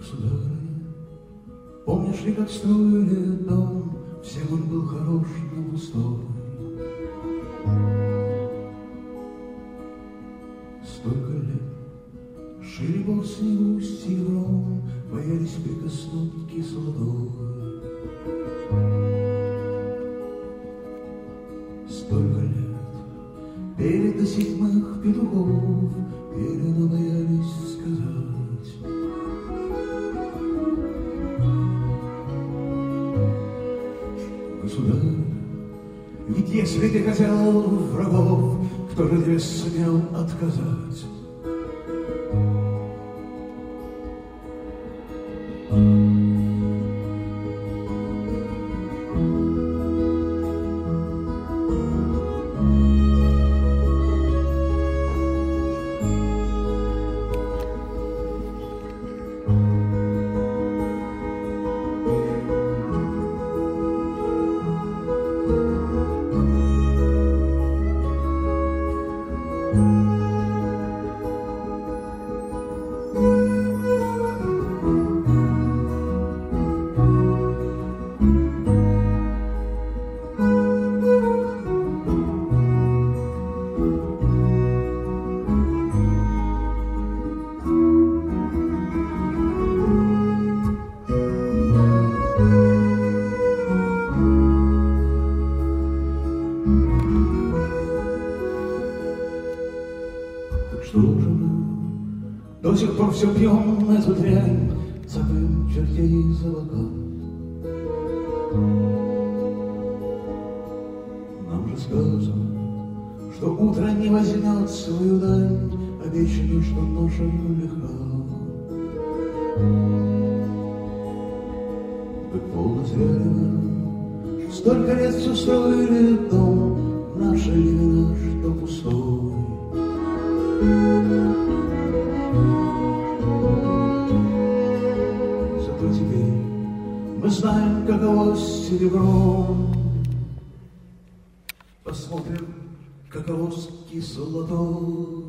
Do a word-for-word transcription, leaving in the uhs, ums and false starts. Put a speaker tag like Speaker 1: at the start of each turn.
Speaker 1: Государыня, помнишь ли, как строили дом? Всем он был хорош, но пустой. Столько лет шили по снегу с тигром, боялись прикоснуть кислотой. Столько лет пели до седьмых петухов, пели, но боялись сказать. Государь, ведь если ты хотел врагов, кто же тебе сумел отказать? Что же мы до сих пор все пьем эту дрянь, цапаем чертей за бока? Нам же сказано, что утро не возьмет свою дань, обещано, что ношею легка. Как полно зря, столько лет все строили дом, наша ли вина, что пустой. Зато теперь мы знаем, каково серебром. Посмотрим, каково кислотой.